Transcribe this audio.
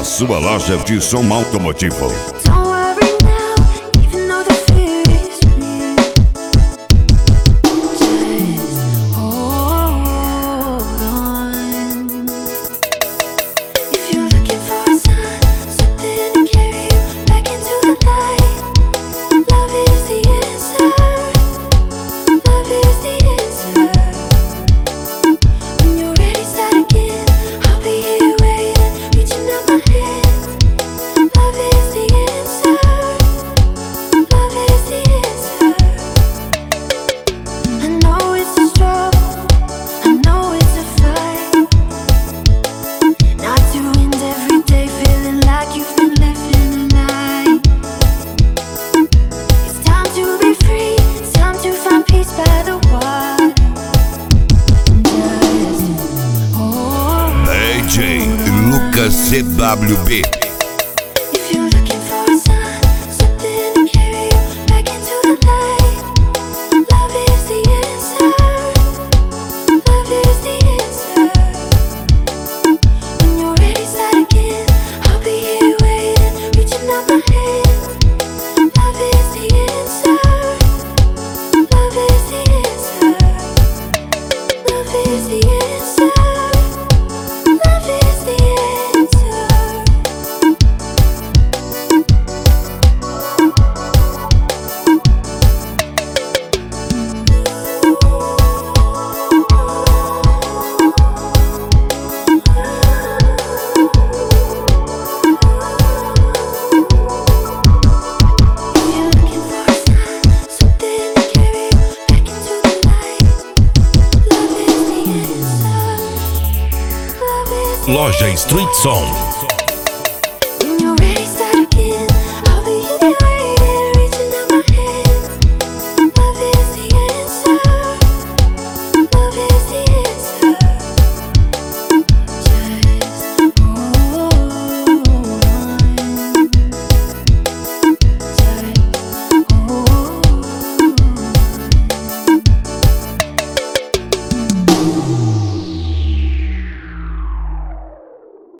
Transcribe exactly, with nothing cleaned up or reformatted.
sua loja de som automotivo. Don't worry now, even though the fear is real. Just hold on. If you're looking for a sign, something to carry you back into the light, love is the answer. Love is the answer. When you're ready, start again. I'll be here waiting, reaching out my hand. Love is the answer. Love is the answer. I know it's a struggle, I know it's a fight. Not to end every day feeling like you've been living a lie. It's time to be free, it's time to find peace by the water. Just hold. D J Lucas C W B. If you're looking for a sign, something to carry you back into the light, love is the answer. Love is the answer. When you're ready, start again. I'll be here waiting, reaching out my hand. Love is the answer. Love is the answer. Love is the answer. Love is the answer. Loja Street Som.